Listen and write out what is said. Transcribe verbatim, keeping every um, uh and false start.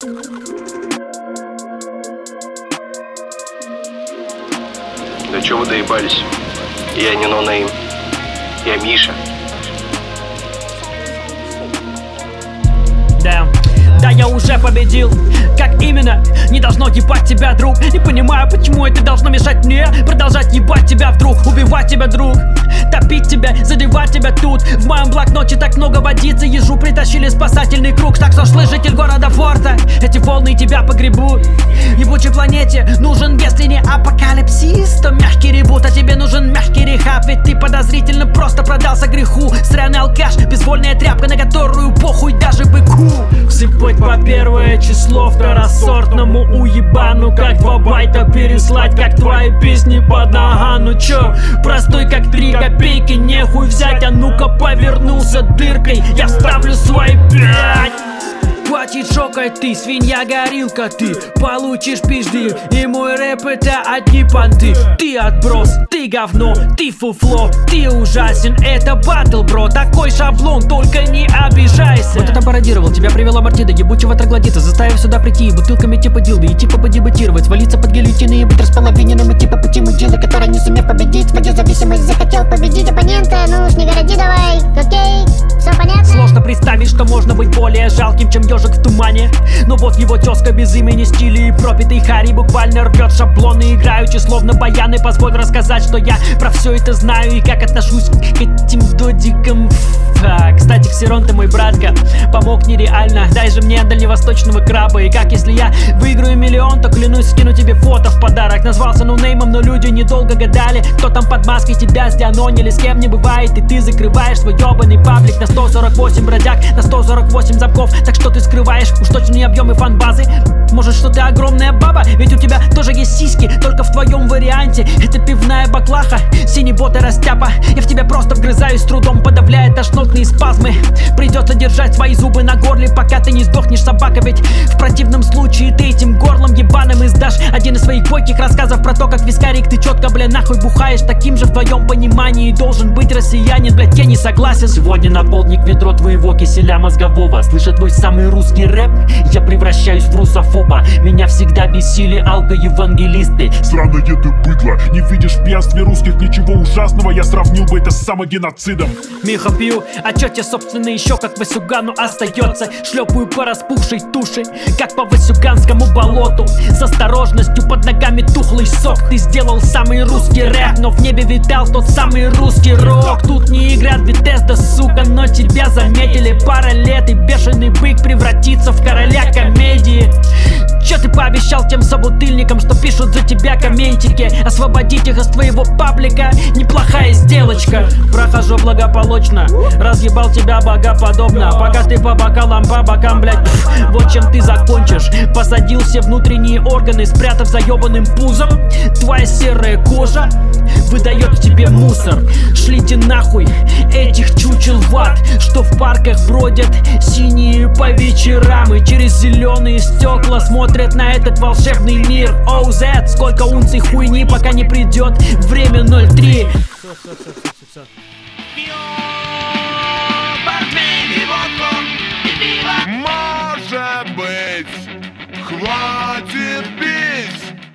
Да чё вы доебались? Я не ноунейм. Я Миша. Да, да, я уже победил. Как именно? Не должно ебать тебя, друг. Не понимаю, почему это должно мешать мне продолжать ебать тебя вдруг, убивать тебя, друг, топить тебя, задевать тебя тут. В моем блокноте так много водицы, ежу притащили спасательный круг. Так что шлы, житель города Форта, эти волны тебя погребут. Ебучей планете нужен, если не апокалипсис, то мягкий ребут. А тебе нужен мягкий рехаб, ведь ты подозрительно просто продался греху. Сраный алкаш, безвольная тряпка, на которую похуй даже быку. Сыпать по первое число второсортному уебану, как два байта переслать, как твои песни под нога. Ну чё, простой как три копейки, нехуй взять, а ну-ка повернулся дыркой, я вставлю свои пять. Хватит шокать, ты свинья-горилка, ты получишь пизды. И мой рэп это одни понты. Ты отброс, ты говно, ты фуфло, ты ужасен, это батл, бро. Такой шаблон, только не обижайся. Вот это пародировал, тебя привела Мартида, ебучего троглодита, заставив сюда прийти бутылками типа дилды и типа подебатировать, валиться под гильотины и быть располовиненным и типа пути мудилы, который, не сумев победить свою зависимость, захотел победить оппонента. Ну уж не городи давай, окей, все понятно? Сложно представить, что можно быть более жалким, чем ежик в тумане. Но вот его тезка без имени, стиля и пропитый Хари буквально рвет шаблоны, играючи словно баяны. Позволь рассказать, что я про все это знаю и как отношусь к этим додикам. А, кстати, Ксерон, ты мой братка, помог нереально. Дай же мне дальневосточного краба. И как если я выиграю миллион, то клянусь скину тебе фото в подарок. Назвался ноунеймом, но люди недолго гадали, кто там под маской тебя сдианонили. С кем не бывает, и ты закрываешь свой ебаный паблик на сто сорок восемь бродяг, на сто сорок восемь замков. Так что ты скрываешь уж точно не объемы фан-базы. Может, что ты огромная баба, ведь у тебя тоже есть сиськи, только в твоем варианте это пивная баклаха, синий бот и растяпа. Я в тебя просто вгрызаюсь с трудом, подавляя тошнотные спазмы. Придется держать свои зубы на горле, пока ты не сдохнешь, собака. Ведь в противном случае ты этим горлом ебаным издашь один из своих бойких рассказов про то, как вискарик ты четко, бля, нахуй бухаешь. Таким же в твоем понимании должен быть россиянин, блядь, я не согласен. Сегодня на полдник ведро твоего киселя мозгового. Слыша твой самый русский рэп, я превращаюсь в русофоба. Меня всегда бесили алко-евангелисты. Сраное ты быдло, не видишь в пьянстве русских ничего ужасного. Я сравнил бы это с самогеноцидом. Миха, пью, а чё тебе, собственно, еще как Васюгану остается? Шлепаю по распухшей туше, как по васюганскому болоту. С осторожностью под ногами тухлый сок. Ты сделал самый русский рэп, но в небе витал тот самый русский рок. Тут не играет Bethesda, сука, но тебя заметили. Пара лет и бешеный бык превратится в короля комедии. Чё ты пообещал тем собутыльникам, что пишут за тебя комментики? Освободить их из твоего паблика — неплохая сделочка. Прохожу благополучно, разъебал тебя богоподобно. Пока ты по бокалам, по бокам, блядь, пф, вот чем ты закончишь. Посадил все внутренние органы, спрятав за ебаным пузом. Твоя серая кожа выдает тебе мусор. Шлите нахуй этих чучел в ад, что в парках бродят синие по вечерам и через зеленые стекла смотрят на этот волшебный мир. Оу, зет, сколько унций хуйни, пока не придет время ноль три.